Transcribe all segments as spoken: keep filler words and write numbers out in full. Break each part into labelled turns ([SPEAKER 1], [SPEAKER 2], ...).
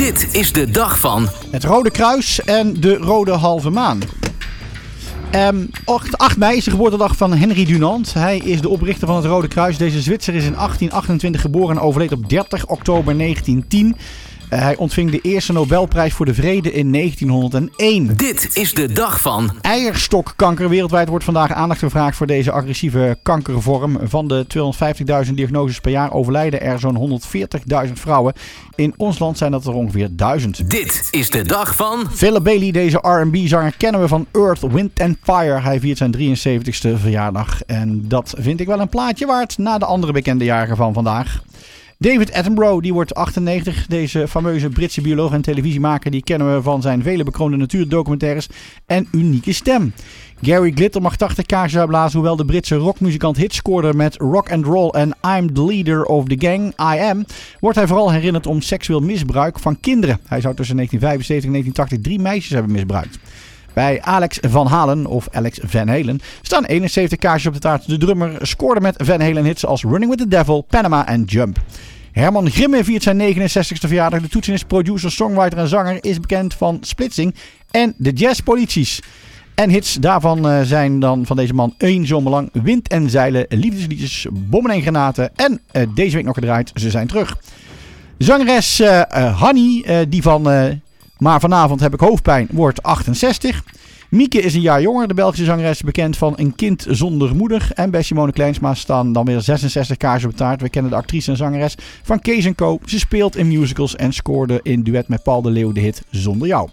[SPEAKER 1] Dit is de dag van
[SPEAKER 2] het Rode Kruis en de Rode Halve Maan. Um, acht mei is de geboortedag van Henry Dunant. Hij is de oprichter van het Rode Kruis. Deze Zwitser is in achttien achtentwintig geboren en overleed op dertig oktober negentien tien. Uh, hij ontving de eerste Nobelprijs voor de Vrede in negentienhonderdéén.
[SPEAKER 1] Dit is de dag van
[SPEAKER 2] eierstokkanker. Wereldwijd wordt vandaag aandacht gevraagd voor deze agressieve kankervorm. Van de tweehonderdvijftigduizend diagnoses per jaar overlijden er zo'n honderdveertigduizend vrouwen. In ons land zijn dat er ongeveer duizend.
[SPEAKER 1] Dit is de dag van
[SPEAKER 2] Philip Bailey, deze R en B-zanger, kennen we van Earth, Wind and Fire. Hij viert zijn drieënzeventigste verjaardag. En dat vind ik wel een plaatje waard na de andere bekende jarigen van vandaag. David Attenborough, die wordt achtennegentig. Deze fameuze Britse bioloog en televisiemaker, die kennen we van zijn vele bekroonde natuurdocumentaires en unieke stem. Gary Glitter mag tachtig kaarsjes uitblazen, hoewel de Britse rockmuzikant hits scoorde met Rock and Roll en I'm the Leader of the Gang, I Am, wordt hij vooral herinnerd om seksueel misbruik van kinderen. Hij zou tussen negentien vijfenzeventig en negentien tachtig drie meisjes hebben misbruikt. Bij Alex Van Halen, of Alex Van Halen, staan eenenzeventig kaarsjes op de taart. De drummer scoorde met Van Halen hits als Running with the Devil, Panama en Jump. Herman Grimme viert zijn negenenzestigste verjaardag. De toetsenist, producer, songwriter en zanger is bekend van Splitsing en de Jazzpolities. En hits daarvan uh, zijn dan van deze man één zomerlang Wind en Zeilen, Liefdesliedjes, Bommen en Granaten en uh, deze week nog gedraaid, Ze zijn terug. Zangeres uh, uh, Hanny, uh, die van uh, Maar vanavond heb ik hoofdpijn, wordt achtenzestig. Mieke is een jaar jonger, de Belgische zangeres, bekend van Een kind zonder moeder. En bij Simone Kleinsma staan dan weer zesenzestig kaarsen op de taart. We kennen de actrice en zangeres van Kees en Co. Ze speelt in musicals en scoorde in duet met Paul de Leeuw de hit Zonder Jou.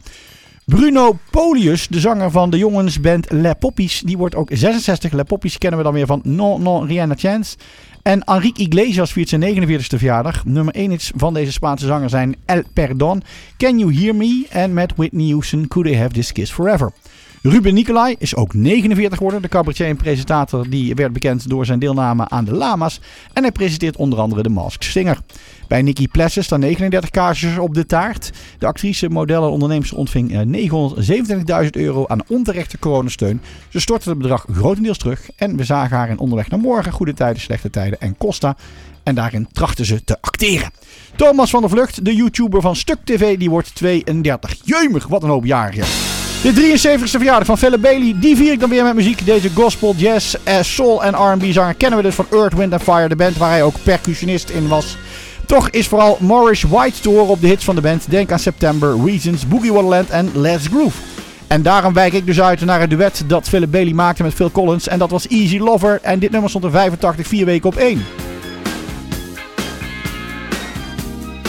[SPEAKER 2] Bruno Polius, de zanger van de jongensband Les Poppies, die wordt ook zesenzestig. Les Poppies kennen we dan weer van Non Non Rien à Chance. En Enrique Iglesias viert zijn negenenveertigste verjaardag. Nummer één hits van deze Spaanse zanger zijn El Perdón, Can You Hear Me en met Whitney Houston Could I Have This Kiss Forever. Ruben Nicolai is ook negenenveertig geworden. De cabaretier en presentator die werd bekend door zijn deelname aan de Lama's. En hij presenteert onder andere de Masked Singer. Bij Nikki Plessen staan negenendertig kaarsjes op de taart. De actrice, model en onderneemster ontving negenhonderdzevenentwintigduizend euro aan onterechte coronasteun. Ze stortte het bedrag grotendeels terug. En we zagen haar in Onderweg naar Morgen, Goede Tijden, Slechte Tijden en Costa. En daarin trachtte ze te acteren. Thomas van der Vlucht, de YouTuber van Stuk T V, die wordt tweeëndertig. Jeumig, wat een hoop jarigen. De drieënzeventigste verjaardag van Philip Bailey, die vier ik dan weer met muziek. Deze gospel, jazz, soul en R en B zanger kennen we dus van Earth, Wind and Fire, de band waar hij ook percussionist in was. Toch is vooral Maurice White te horen op de hits van de band. Denk aan September, Reasons, Boogie Wonderland en Let's Groove. En daarom wijk ik dus uit naar het duet dat Philip Bailey maakte met Phil Collins. En dat was Easy Lover. En dit nummer stond er vijfentachtig, vier weken op één.